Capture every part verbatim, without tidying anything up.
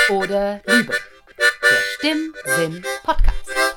oder Liebe. Der Stimmsinn-Podcast.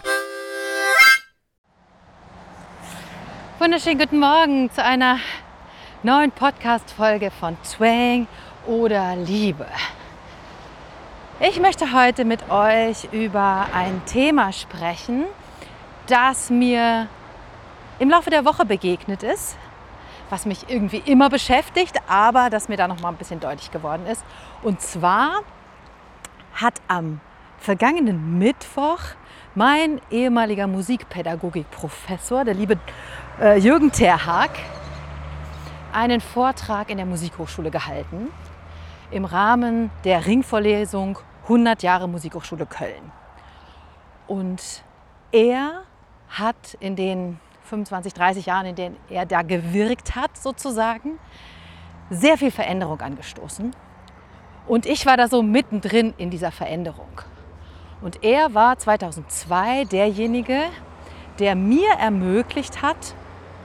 Wunderschönen guten Morgen zu einer neuen Podcast-Folge von Twang oder Liebe. Ich möchte heute mit euch über ein Thema sprechen, das mir im Laufe der Woche begegnet ist, was mich irgendwie immer beschäftigt, aber das mir da noch mal ein bisschen deutlich geworden ist. Und zwar hat am vergangenen Mittwoch mein ehemaliger Musikpädagogikprofessor, der liebe äh, Jürgen Terhag, einen Vortrag in der Musikhochschule gehalten im Rahmen der Ringvorlesung hundert Jahre Musikhochschule Köln. Und er hat in den fünfundzwanzig, dreißig Jahren, in denen er da gewirkt hat, sozusagen, sehr viel Veränderung angestoßen. Und ich war da so mittendrin in dieser Veränderung. Und er war zweitausendzwei derjenige, der mir ermöglicht hat,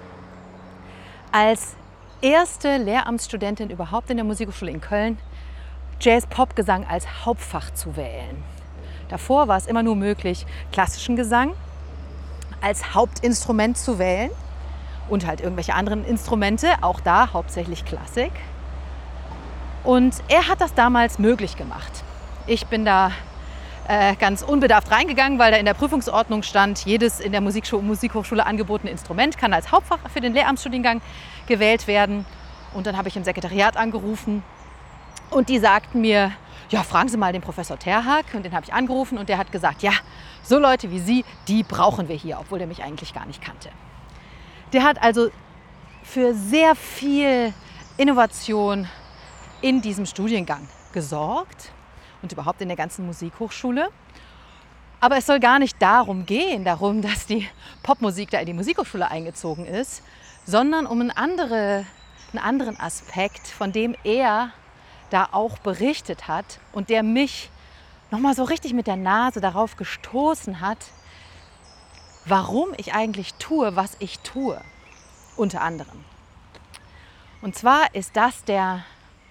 als erste Lehramtsstudentin überhaupt in der Musikhochschule in Köln Jazz-Pop-Gesang als Hauptfach zu wählen. Davor war es immer nur möglich, klassischen Gesang als Hauptinstrument zu wählen und halt irgendwelche anderen Instrumente, auch da hauptsächlich Klassik. Und er hat das damals möglich gemacht. Ich bin da äh, ganz unbedarft reingegangen, weil da in der Prüfungsordnung stand, jedes in der Musikschule, Musikhochschule angebotene Instrument kann als Hauptfach für den Lehramtsstudiengang gewählt werden. Und dann habe ich im Sekretariat angerufen und die sagten mir, ja, fragen Sie mal den Professor Terhag. Und den habe ich angerufen und der hat gesagt, ja, so Leute wie Sie, die brauchen wir hier, obwohl der mich eigentlich gar nicht kannte. Der hat also für sehr viel Innovation in diesem Studiengang gesorgt und überhaupt in der ganzen Musikhochschule. Aber es soll gar nicht darum gehen, darum, dass die Popmusik da in die Musikhochschule eingezogen ist, sondern um einen, andere, einen anderen Aspekt, von dem er da auch berichtet hat und der mich nochmal so richtig mit der Nase darauf gestoßen hat, warum ich eigentlich tue, was ich tue, unter anderem. Und zwar ist das der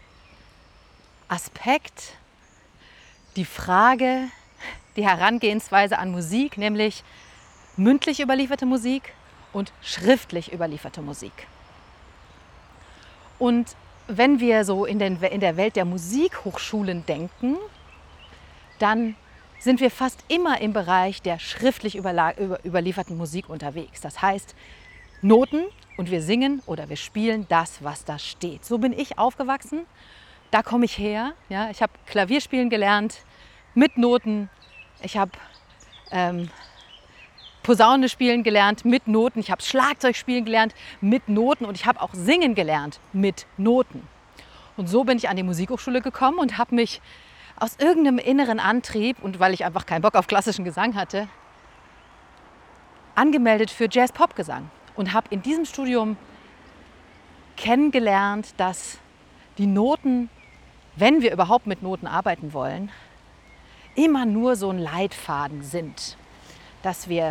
Aspekt, die Frage, die Herangehensweise an Musik, nämlich mündlich überlieferte Musik und schriftlich überlieferte Musik. Und wenn wir so in, den, in der Welt der Musikhochschulen denken, dann sind wir fast immer im Bereich der schriftlich überla- über, überlieferten Musik unterwegs. Das heißt, Noten und wir singen oder wir spielen das, was da steht. So bin ich aufgewachsen, da komme ich her. Ja, ich habe Klavierspielen gelernt mit Noten, ich habe ähm, Posaune spielen gelernt mit Noten, ich habe Schlagzeug spielen gelernt mit Noten und ich habe auch singen gelernt mit Noten. Und so bin ich an die Musikhochschule gekommen und habe mich aus irgendeinem inneren Antrieb und weil ich einfach keinen Bock auf klassischen Gesang hatte, angemeldet für Jazz-Pop-Gesang und habe in diesem Studium kennengelernt, dass die Noten, wenn wir überhaupt mit Noten arbeiten wollen, immer nur so ein Leitfaden sind. Dass wir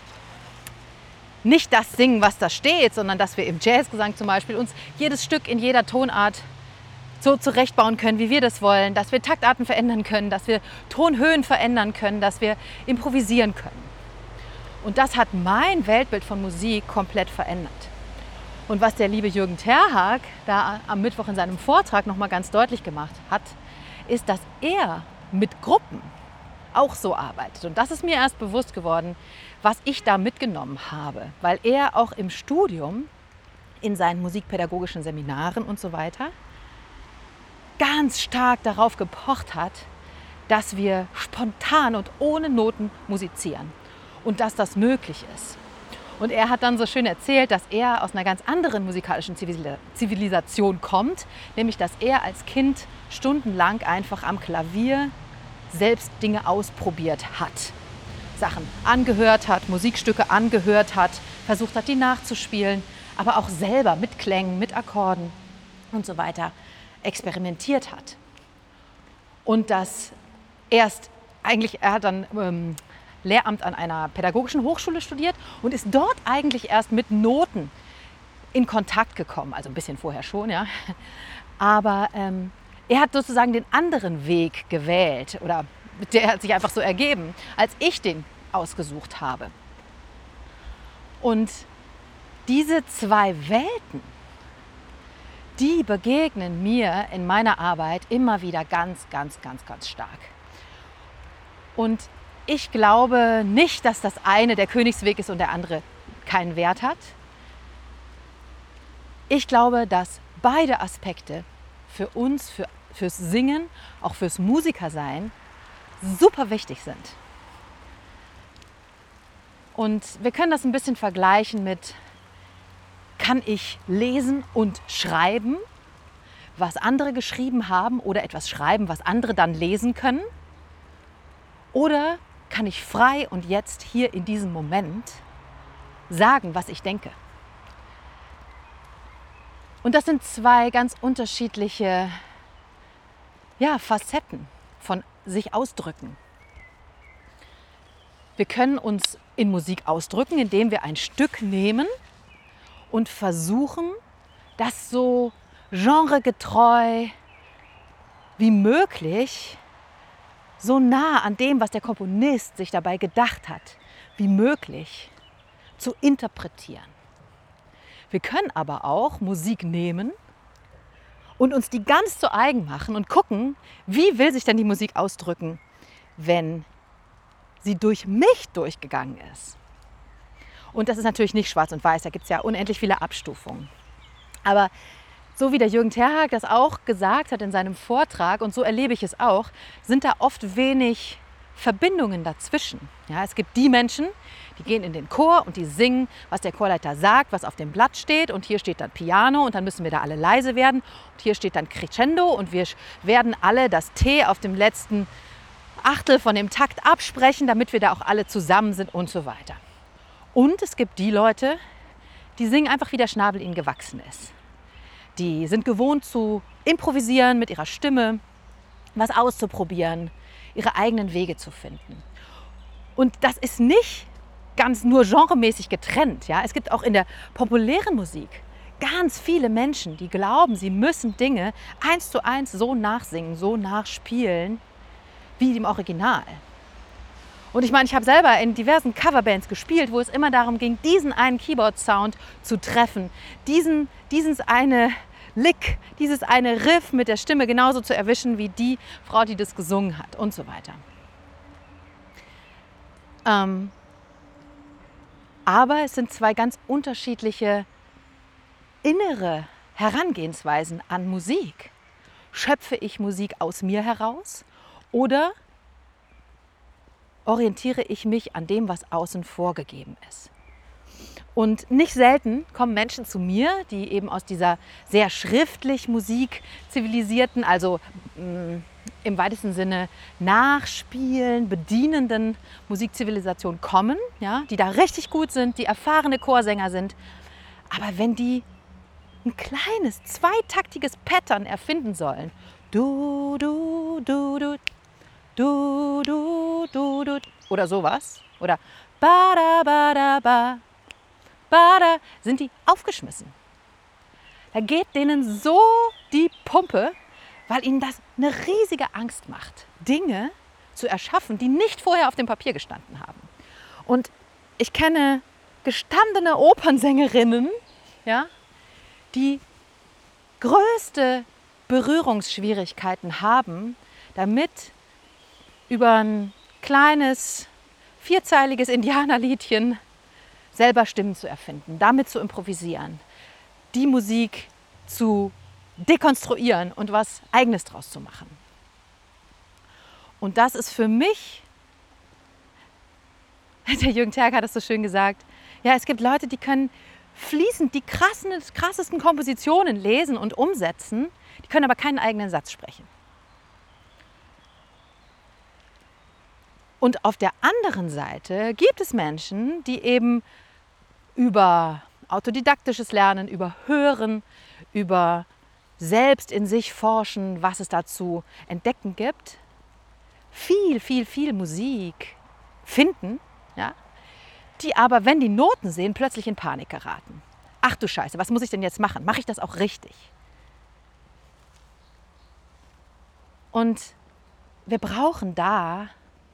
nicht das singen, was da steht, sondern dass wir im Jazzgesang zum Beispiel uns jedes Stück in jeder Tonart so zurechtbauen können, wie wir das wollen, dass wir Taktarten verändern können, dass wir Tonhöhen verändern können, dass wir improvisieren können. Und das hat mein Weltbild von Musik komplett verändert. Und was der liebe Jürgen Terhag da am Mittwoch in seinem Vortrag noch mal ganz deutlich gemacht hat, ist, dass er mit Gruppen auch so arbeitet. Und das ist mir erst bewusst geworden, was ich da mitgenommen habe, weil er auch im Studium, in seinen musikpädagogischen Seminaren und so weiter, ganz stark darauf gepocht hat, dass wir spontan und ohne Noten musizieren und dass das möglich ist. Und er hat dann so schön erzählt, dass er aus einer ganz anderen musikalischen Zivilisation kommt, nämlich dass er als Kind stundenlang einfach am Klavier selbst Dinge ausprobiert hat. Sachen angehört hat, Musikstücke angehört hat, versucht hat, die nachzuspielen, aber auch selber mit Klängen, mit Akkorden und so weiter experimentiert hat. Und das erst eigentlich, er hat dann ähm, Lehramt an einer pädagogischen Hochschule studiert und ist dort eigentlich erst mit Noten in Kontakt gekommen, also ein bisschen vorher schon, ja. Aber ähm, er hat sozusagen den anderen Weg gewählt oder der hat sich einfach so ergeben, als ich den ausgesucht habe. Und diese zwei Welten, die begegnen mir in meiner Arbeit immer wieder ganz, ganz, ganz, ganz stark. Und ich glaube nicht, dass das eine der Königsweg ist und der andere keinen Wert hat. Ich glaube, dass beide Aspekte für uns, für, fürs Singen, auch fürs Musikersein super wichtig sind. Und wir können das ein bisschen vergleichen mit, kann ich lesen und schreiben, was andere geschrieben haben oder etwas schreiben, was andere dann lesen können? Oder kann ich frei und jetzt hier in diesem Moment sagen, was ich denke? Und das sind zwei ganz unterschiedliche ja, Facetten von sich ausdrücken. Wir können uns in Musik ausdrücken, indem wir ein Stück nehmen und versuchen, das so genregetreu wie möglich, so nah an dem, was der Komponist sich dabei gedacht hat, wie möglich zu interpretieren. Wir können aber auch Musik nehmen und uns die ganz zu eigen machen und gucken, wie will sich denn die Musik ausdrücken, wenn sie durch mich durchgegangen ist. Und das ist natürlich nicht schwarz und weiß, da gibt es ja unendlich viele Abstufungen. Aber so wie der Jürgen Terhag das auch gesagt hat in seinem Vortrag, und so erlebe ich es auch, sind da oft wenig Verbindungen dazwischen. Ja, es gibt die Menschen, die gehen in den Chor und die singen, was der Chorleiter sagt, was auf dem Blatt steht. Und hier steht dann Piano und dann müssen wir da alle leise werden. Und hier steht dann Crescendo und wir werden alle das T auf dem letzten Achtel von dem Takt absprechen, damit wir da auch alle zusammen sind und so weiter. Und es gibt die Leute, die singen einfach, wie der Schnabel ihnen gewachsen ist. Die sind gewohnt zu improvisieren mit ihrer Stimme, was auszuprobieren, ihre eigenen Wege zu finden. Und das ist nicht ganz nur genremäßig getrennt. Ja? Es gibt auch in der populären Musik ganz viele Menschen, die glauben, sie müssen Dinge eins zu eins so nachsingen, so nachspielen, wie im Original. Und ich meine, ich habe selber in diversen Coverbands gespielt, wo es immer darum ging, diesen einen Keyboard-Sound zu treffen, diesen, dieses eine Lick, dieses eine Riff mit der Stimme genauso zu erwischen wie die Frau, die das gesungen hat und so weiter. Ähm, aber es sind zwei ganz unterschiedliche innere Herangehensweisen an Musik. Schöpfe ich Musik aus mir heraus oder orientiere ich mich an dem, was außen vorgegeben ist? Und nicht selten kommen Menschen zu mir, die eben aus dieser sehr schriftlich Musik zivilisierten, also mh, im weitesten Sinne nachspielen, bedienenden Musikzivilisation kommen, ja, die da richtig gut sind, die erfahrene Chorsänger sind. Aber wenn die ein kleines, zweitaktiges Pattern erfinden sollen, du, du, du, du, du, du, du, du, oder sowas, oder ba, da, ba, da, ba, ba, da, sind die aufgeschmissen. Da geht denen so die Pumpe, weil ihnen das eine riesige Angst macht, Dinge zu erschaffen, die nicht vorher auf dem Papier gestanden haben. Und ich kenne gestandene Opernsängerinnen, ja, die größte Berührungsschwierigkeiten haben, damit über ein kleines, vierzeiliges Indianerliedchen selber Stimmen zu erfinden, damit zu improvisieren, die Musik zu dekonstruieren und was Eigenes draus zu machen. Und das ist für mich, der Jürgen Terhag hat das so schön gesagt, ja, es gibt Leute, die können fließend die krassen, krassesten Kompositionen lesen und umsetzen, die können aber keinen eigenen Satz sprechen. Und auf der anderen Seite gibt es Menschen, die eben über autodidaktisches Lernen, über Hören, über selbst in sich forschen, was es dazu entdecken gibt, viel, viel, viel Musik finden, ja, die aber, wenn die Noten sehen, plötzlich in Panik geraten. Ach du Scheiße, was muss ich denn jetzt machen? Mache ich das auch richtig? Und wir brauchen da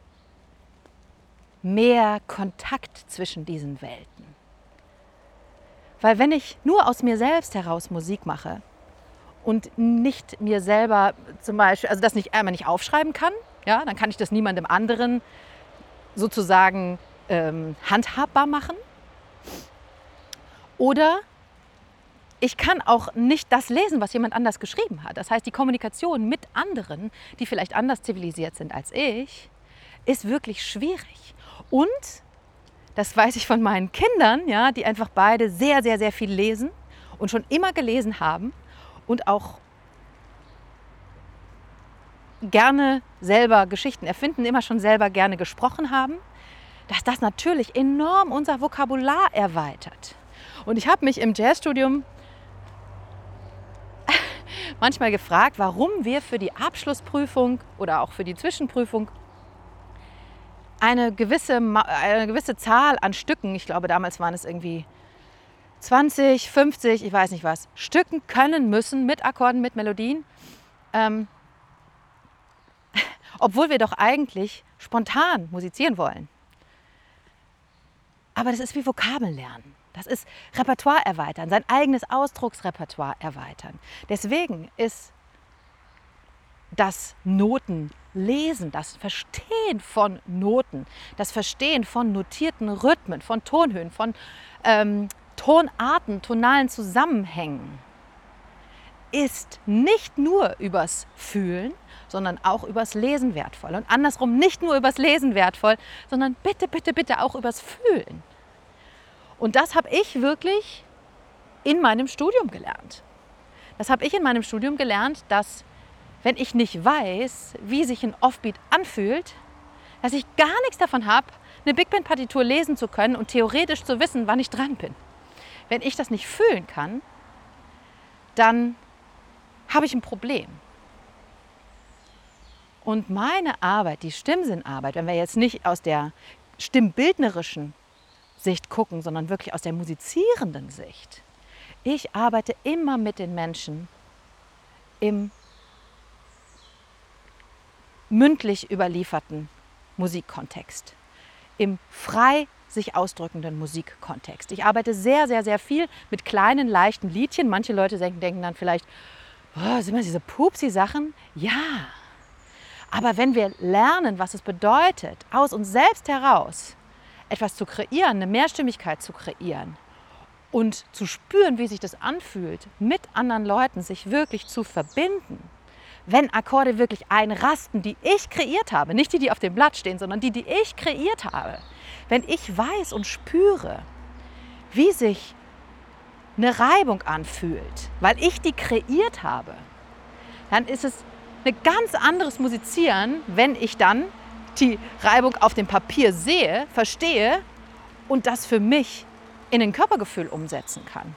mehr Kontakt zwischen diesen Welten. Weil wenn ich nur aus mir selbst heraus Musik mache und nicht mir selber zum Beispiel, also das nicht einmal nicht aufschreiben kann, ja, dann kann ich das niemandem anderen sozusagen ähm, handhabbar machen. Oder ich kann auch nicht das lesen, was jemand anders geschrieben hat. Das heißt, die Kommunikation mit anderen, die vielleicht anders zivilisiert sind als ich, ist wirklich schwierig. Und, das weiß ich von meinen Kindern, ja, die einfach beide sehr, sehr, sehr viel lesen und schon immer gelesen haben und auch gerne selber Geschichten erfinden, immer schon selber gerne gesprochen haben, dass das natürlich enorm unser Vokabular erweitert. Und ich habe mich im Jazzstudium manchmal gefragt, warum wir für die Abschlussprüfung oder auch für die Zwischenprüfung eine gewisse, eine gewisse Zahl an Stücken, ich glaube damals waren es irgendwie zwanzig, fünfzig, ich weiß nicht was, Stücken können müssen mit Akkorden, mit Melodien, ähm, obwohl wir doch eigentlich spontan musizieren wollen. Aber das ist wie Vokabeln lernen. Das ist Repertoire erweitern, sein eigenes Ausdrucksrepertoire erweitern. Deswegen ist das Notenlesen, das Verstehen von Noten, das Verstehen von notierten Rhythmen, von Tonhöhen, von ähm, Tonarten, tonalen Zusammenhängen, ist nicht nur übers Fühlen, sondern auch übers Lesen wertvoll. Und andersrum nicht nur übers Lesen wertvoll, sondern bitte, bitte, bitte auch übers Fühlen. Und das habe ich wirklich in meinem Studium gelernt. Das habe ich in meinem Studium gelernt, dass wenn ich nicht weiß, wie sich ein Offbeat anfühlt, dass ich gar nichts davon habe, eine Big Band Partitur lesen zu können und theoretisch zu wissen, wann ich dran bin. Wenn ich das nicht fühlen kann, dann habe ich ein Problem. Und meine Arbeit, die Stimmsinnarbeit, wenn wir jetzt nicht aus der stimmbildnerischen Sicht gucken, sondern wirklich aus der musizierenden Sicht. Ich arbeite immer mit den Menschen im mündlich überlieferten Musikkontext, im frei sich ausdrückenden Musikkontext. Ich arbeite sehr, sehr, sehr viel mit kleinen, leichten Liedchen. Manche Leute denken, denken dann vielleicht, oh, sind das diese Pupsi-Sachen? Ja, aber wenn wir lernen, was es bedeutet, aus uns selbst heraus etwas zu kreieren, eine Mehrstimmigkeit zu kreieren und zu spüren, wie sich das anfühlt, mit anderen Leuten sich wirklich zu verbinden, wenn Akkorde wirklich einrasten, die ich kreiert habe, nicht die, die auf dem Blatt stehen, sondern die, die ich kreiert habe, wenn ich weiß und spüre, wie sich eine Reibung anfühlt, weil ich die kreiert habe, dann ist es ein ganz anderes Musizieren, wenn ich dann die Reibung auf dem Papier sehe, verstehe und das für mich in ein Körpergefühl umsetzen kann.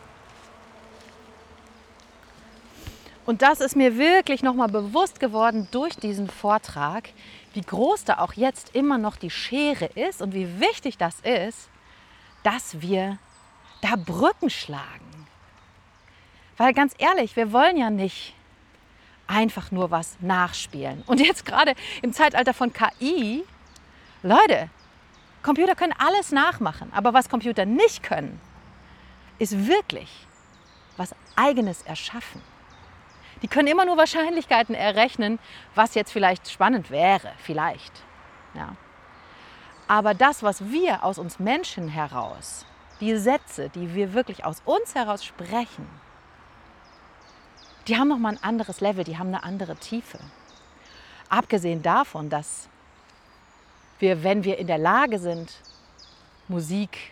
Und das ist mir wirklich nochmal bewusst geworden durch diesen Vortrag, wie groß da auch jetzt immer noch die Schere ist und wie wichtig das ist, dass wir da Brücken schlagen. Weil ganz ehrlich, wir wollen ja nicht einfach nur was nachspielen. Und jetzt gerade im Zeitalter von K I, Leute, Computer können alles nachmachen, aber was Computer nicht können, ist wirklich was Eigenes erschaffen. Die können immer nur Wahrscheinlichkeiten errechnen, was jetzt vielleicht spannend wäre, vielleicht. Ja. Aber das, was wir aus uns Menschen heraus, die Sätze, die wir wirklich aus uns heraus sprechen, die haben nochmal ein anderes Level, die haben eine andere Tiefe. Abgesehen davon, dass wir, wenn wir in der Lage sind, Musik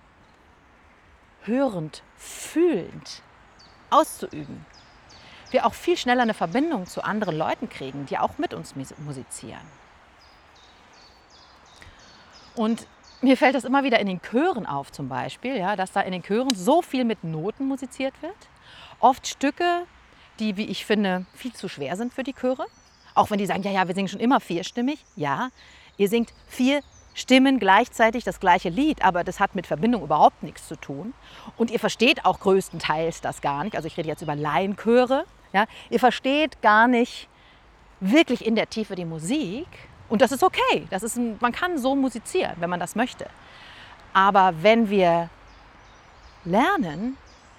hörend, fühlend auszuüben, wir auch viel schneller eine Verbindung zu anderen Leuten kriegen, die auch mit uns musizieren. Und mir fällt das immer wieder in den Chören auf zum Beispiel, ja, dass da in den Chören so viel mit Noten musiziert wird. Oft Stücke, die, wie ich finde, viel zu schwer sind für die Chöre. Auch wenn die sagen, ja, ja, wir singen schon immer vierstimmig. Ja, ihr singt vier Stimmen gleichzeitig das gleiche Lied, aber das hat mit Verbindung überhaupt nichts zu tun. Und ihr versteht auch größtenteils das gar nicht. Also ich rede jetzt über Laienchöre. Ja, ihr versteht gar nicht, wirklich in der Tiefe die Musik. Und das ist okay. Das ist ein, man kann so musizieren, wenn man das möchte. Aber wenn wir lernen,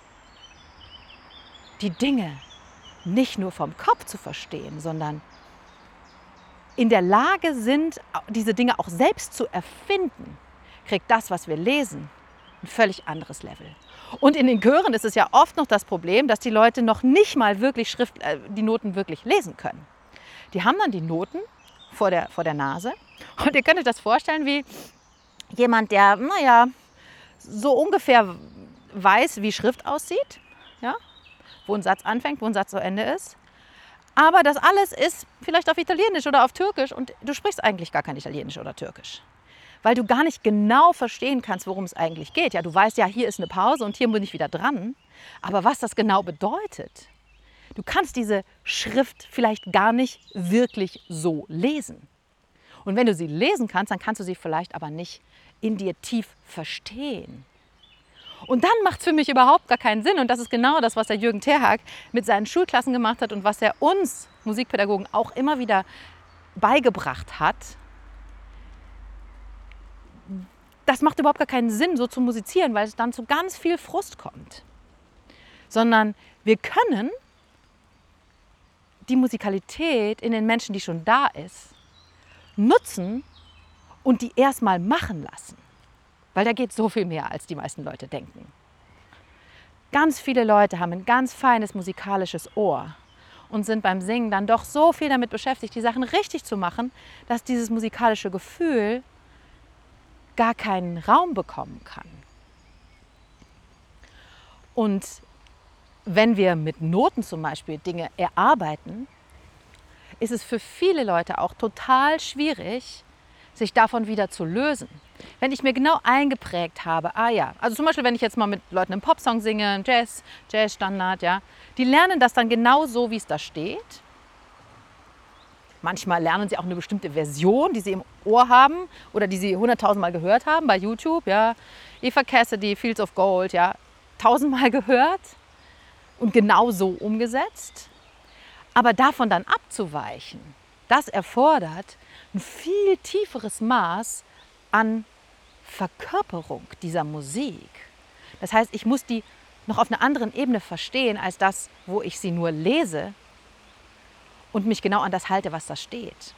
die Dinge nicht nur vom Kopf zu verstehen, sondern in der Lage sind, diese Dinge auch selbst zu erfinden, kriegt das, was wir lesen, ein völlig anderes Level. Und in den Chören ist es ja oft noch das Problem, dass die Leute noch nicht mal wirklich Schrift, äh, die Noten wirklich lesen können. Die haben dann die Noten vor der, vor der Nase und ihr könnt euch das vorstellen wie jemand, der, naja, so ungefähr weiß, wie Schrift aussieht, ja? Wo ein Satz anfängt, wo ein Satz zu Ende ist. Aber das alles ist vielleicht auf Italienisch oder auf Türkisch und du sprichst eigentlich gar kein Italienisch oder Türkisch. Weil du gar nicht genau verstehen kannst, worum es eigentlich geht. Ja, du weißt ja, hier ist eine Pause und hier bin ich wieder dran. Aber was das genau bedeutet, du kannst diese Schrift vielleicht gar nicht wirklich so lesen. Und wenn du sie lesen kannst, dann kannst du sie vielleicht aber nicht in dir tief verstehen. Und dann macht es für mich überhaupt gar keinen Sinn. Und das ist genau das, was der Jürgen Terhag mit seinen Schulklassen gemacht hat und was er uns Musikpädagogen auch immer wieder beigebracht hat. Das macht überhaupt gar keinen Sinn, so zu musizieren, weil es dann zu ganz viel Frust kommt. Sondern wir können die Musikalität in den Menschen, die schon da ist, nutzen und die erstmal machen lassen. Weil da geht so viel mehr, als die meisten Leute denken. Ganz viele Leute haben ein ganz feines musikalisches Ohr und sind beim Singen dann doch so viel damit beschäftigt, die Sachen richtig zu machen, dass dieses musikalische Gefühl gar keinen Raum bekommen kann. Und wenn wir mit Noten zum Beispiel Dinge erarbeiten, ist es für viele Leute auch total schwierig, sich davon wieder zu lösen. Wenn ich mir genau eingeprägt habe, ah ja, also zum Beispiel, wenn ich jetzt mal mit Leuten einen Popsong singe, Jazz, Jazzstandard, ja, die lernen das dann genau so, wie es da steht. Manchmal lernen sie auch eine bestimmte Version, die sie im Ohr haben oder die sie hunderttausendmal gehört haben bei YouTube, ja. Eva Cassidy, Fields of Gold, ja, tausendmal gehört und genau so umgesetzt. Aber davon dann abzuweichen, das erfordert ein viel tieferes Maß an Verkörperung dieser Musik. Das heißt, ich muss die noch auf einer anderen Ebene verstehen, als das, wo ich sie nur lese und mich genau an das halte, was da steht.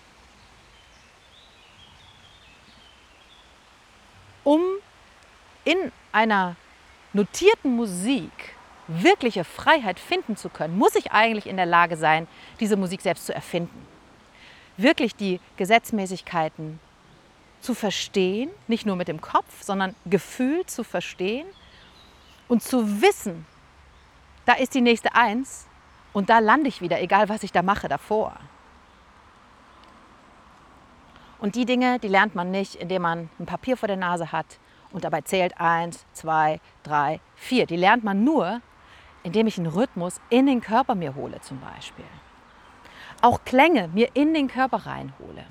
Um in einer notierten Musik wirkliche Freiheit finden zu können, muss ich eigentlich in der Lage sein, diese Musik selbst zu erfinden. Wirklich die Gesetzmäßigkeiten zu verstehen, nicht nur mit dem Kopf, sondern gefühlt zu verstehen und zu wissen, da ist die nächste Eins und da lande ich wieder, egal was ich da mache davor. Und die Dinge, die lernt man nicht, indem man ein Papier vor der Nase hat und dabei zählt eins, zwei, drei, vier. Die lernt man nur, indem ich einen Rhythmus in den Körper mir hole zum Beispiel. Auch Klänge mir in den Körper reinhole.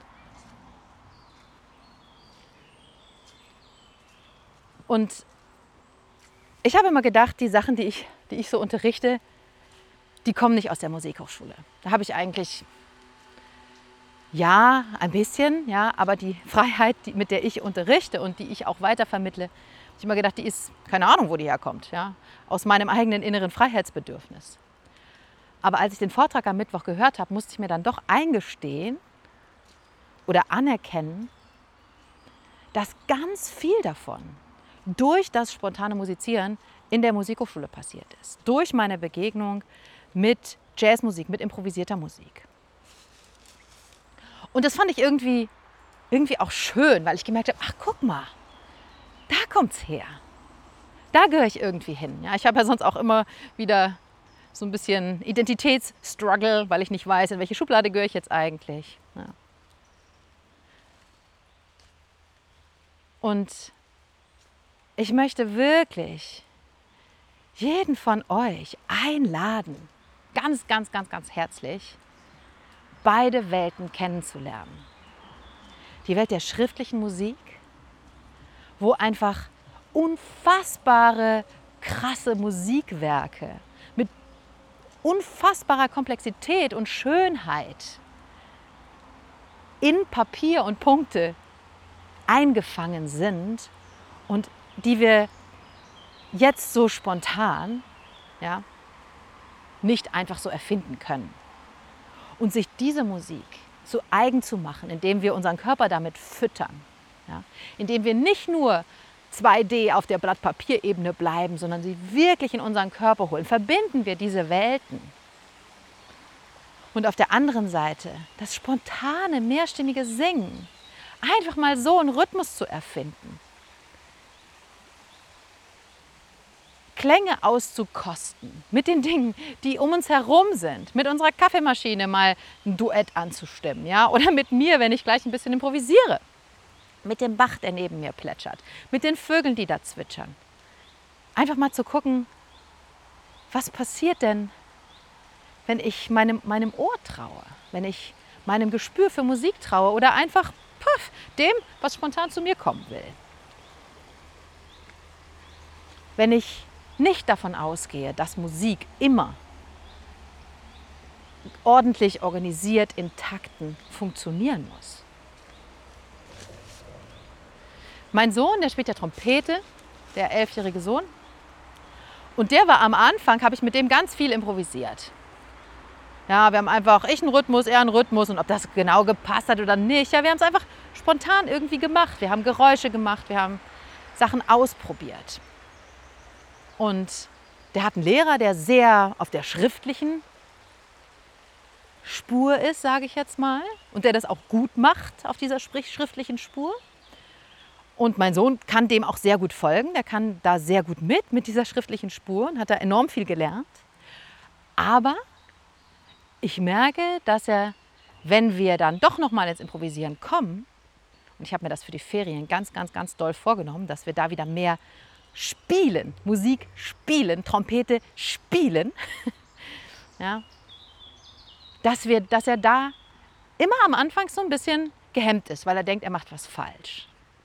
Und ich habe immer gedacht, die Sachen, die ich, die ich so unterrichte, die kommen nicht aus der Musikhochschule. Da habe ich eigentlich, ja, ein bisschen, ja, aber die Freiheit, die, mit der ich unterrichte und die ich auch weitervermittle, habe ich immer gedacht, die ist, keine Ahnung, wo die herkommt, ja, aus meinem eigenen inneren Freiheitsbedürfnis. Aber als ich den Vortrag am Mittwoch gehört habe, musste ich mir dann doch eingestehen oder anerkennen, dass ganz viel davon durch das spontane Musizieren in der Musikhochschule passiert ist. Durch meine Begegnung mit Jazzmusik, mit improvisierter Musik. Und das fand ich irgendwie, irgendwie auch schön, weil ich gemerkt habe, ach guck mal, da kommt's her. Da gehöre ich irgendwie hin. Ja, ich habe ja sonst auch immer wieder so ein bisschen Identitätsstruggle, weil ich nicht weiß, in welche Schublade gehöre ich jetzt eigentlich. Ja. Und ich möchte wirklich jeden von euch einladen, ganz, ganz, ganz, ganz herzlich, beide Welten kennenzulernen. Die Welt der schriftlichen Musik, wo einfach unfassbare, krasse Musikwerke mit unfassbarer Komplexität und Schönheit in Papier und Punkte eingefangen sind und die wir jetzt so spontan, ja, nicht einfach so erfinden können. Und sich diese Musik zu eigen zu machen, indem wir unseren Körper damit füttern, ja, indem wir nicht nur zwei D auf der Blatt-Papier-Ebene bleiben, sondern sie wirklich in unseren Körper holen, verbinden wir diese Welten. Und auf der anderen Seite das spontane, mehrstimmige Singen, einfach mal so einen Rhythmus zu erfinden, Klänge auszukosten mit den Dingen, die um uns herum sind, mit unserer Kaffeemaschine mal ein Duett anzustimmen, ja? Oder mit mir, wenn ich gleich ein bisschen improvisiere, mit dem Bach, der neben mir plätschert, mit den Vögeln, die da zwitschern. Einfach mal zu gucken, was passiert denn, wenn ich meinem, meinem Ohr traue, wenn ich meinem Gespür für Musik traue oder einfach puff, dem, was spontan zu mir kommen will. Wenn ich nicht davon ausgehe, dass Musik immer ordentlich organisiert in Takten funktionieren muss. Mein Sohn, der spielt ja Trompete, der elfjährige Sohn. Und der war am Anfang, habe ich mit dem ganz viel improvisiert. Ja, wir haben einfach, ich einen Rhythmus, er einen Rhythmus und ob das genau gepasst hat oder nicht. Ja, wir haben es einfach spontan irgendwie gemacht. Wir haben Geräusche gemacht, wir haben Sachen ausprobiert. Und der hat einen Lehrer, der sehr auf der schriftlichen Spur ist, sage ich jetzt mal. Und der das auch gut macht auf dieser schriftlichen Spur. Und mein Sohn kann dem auch sehr gut folgen. Der kann da sehr gut mit, mit dieser schriftlichen Spur und hat da enorm viel gelernt. Aber ich merke, dass er, wenn wir dann doch noch mal ins Improvisieren kommen, und ich habe mir das für die Ferien ganz, ganz, ganz doll vorgenommen, dass wir da wieder mehr spielen, Musik spielen, Trompete spielen, ja, dass, wir, dass er da immer am Anfang so ein bisschen gehemmt ist, weil er denkt, er macht was falsch.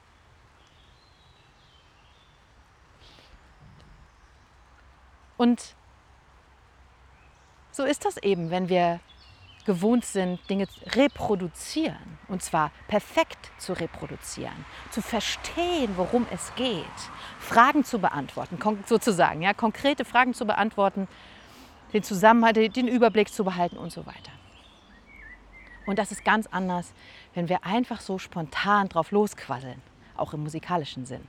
Und so ist das eben, wenn wir gewohnt sind, Dinge reproduzieren, und zwar perfekt zu reproduzieren, zu verstehen, worum es geht, Fragen zu beantworten, sozusagen, ja, konkrete Fragen zu beantworten, den Zusammenhang, den Überblick zu behalten und so weiter. Und das ist ganz anders, wenn wir einfach so spontan drauf losquasseln, auch im musikalischen Sinn.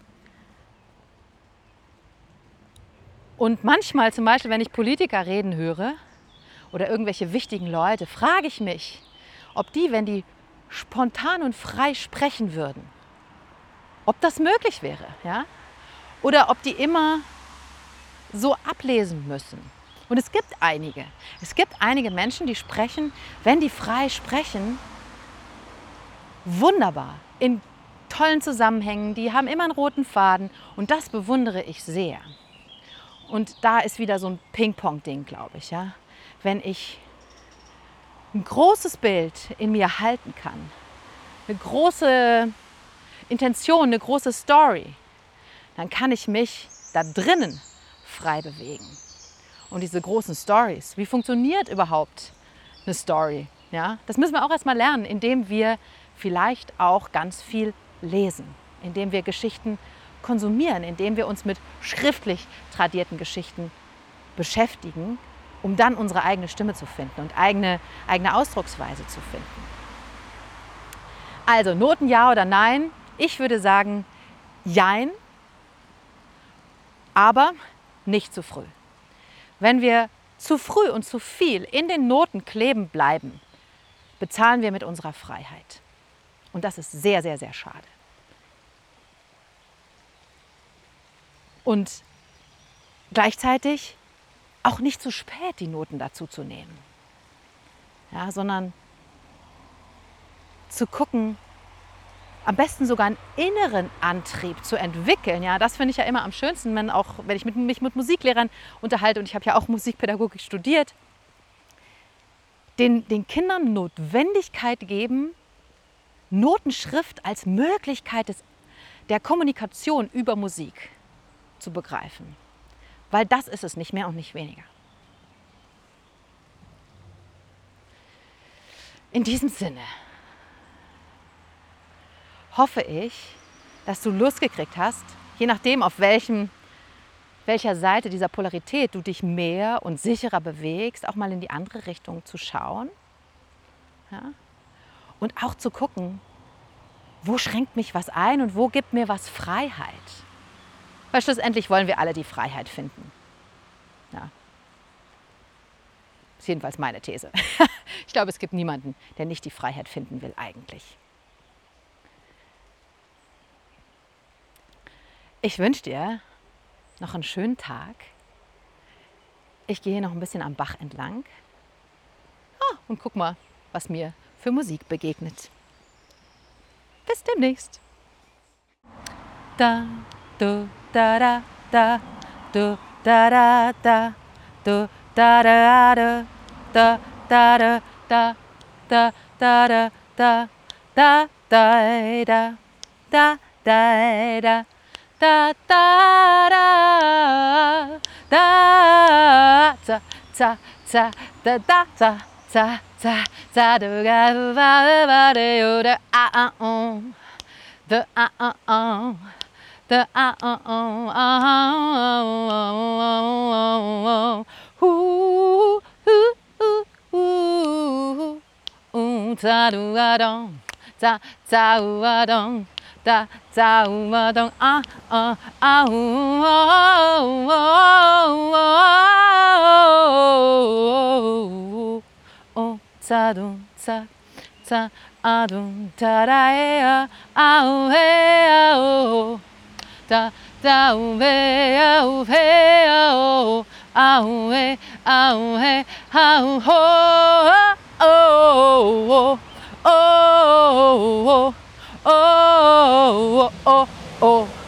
Und manchmal, zum Beispiel, wenn ich Politiker reden höre, oder irgendwelche wichtigen Leute, frage ich mich, ob die, wenn die spontan und frei sprechen würden, ob das möglich wäre, ja? Oder ob die immer so ablesen müssen. Und es gibt einige. Es gibt einige Menschen, die sprechen, wenn die frei sprechen, wunderbar, in tollen Zusammenhängen, die haben immer einen roten Faden und das bewundere ich sehr. Und da ist wieder so ein Ping-Pong-Ding, glaube ich, ja? Wenn ich ein großes Bild in mir halten kann, eine große Intention, eine große Story, dann kann ich mich da drinnen frei bewegen. Und diese großen Stories, wie funktioniert überhaupt eine Story? Ja, das müssen wir auch erstmal lernen, indem wir vielleicht auch ganz viel lesen, indem wir Geschichten konsumieren, indem wir uns mit schriftlich tradierten Geschichten beschäftigen, um dann unsere eigene Stimme zu finden und eigene, eigene Ausdrucksweise zu finden. Also Noten ja oder nein? Ich würde sagen jein, aber nicht zu früh. Wenn wir zu früh und zu viel in den Noten kleben bleiben, bezahlen wir mit unserer Freiheit. Und das ist sehr, sehr, sehr schade. Und gleichzeitig auch nicht zu spät, die Noten dazu zu nehmen, ja, sondern zu gucken, am besten sogar einen inneren Antrieb zu entwickeln. Ja, das finde ich ja immer am schönsten, wenn, auch, wenn ich mit, mich mit Musiklehrern unterhalte, und ich habe ja auch Musikpädagogik studiert, den, den Kindern Notwendigkeit geben, Notenschrift als Möglichkeit des, der Kommunikation über Musik zu begreifen. Weil das ist es, nicht mehr und nicht weniger. In diesem Sinne hoffe ich, dass du Lust gekriegt hast, je nachdem, auf welchem, welcher Seite dieser Polarität du dich mehr und sicherer bewegst, auch mal in die andere Richtung zu schauen. Ja? Und auch zu gucken, wo schränkt mich was ein und wo gibt mir was Freiheit. Weil schlussendlich wollen wir alle die Freiheit finden. Ja. Das ist jedenfalls meine These. Ich glaube, es gibt niemanden, der nicht die Freiheit finden will eigentlich. Ich wünsche dir noch einen schönen Tag. Ich gehe noch ein bisschen am Bach entlang. Ah, und guck mal, was mir für Musik begegnet. Bis demnächst. Da, du, da, da, da, du, da, da, da, du, da, da, da, da, da, da, da, da, da, da, da, da, da, da, da, da. Da da da da da da da da da da da da da do ga va va de o de a a on the a a on the a a on ah hu hu hu hu ta do ga dong ta ta wa dong da da wa dong ah ah ah oh oh ta dong ta ta ah dong ta da e ah oh he oh da da we oh he oh ah he ah he ah oh oh oh oh oh oh, oh, oh, oh.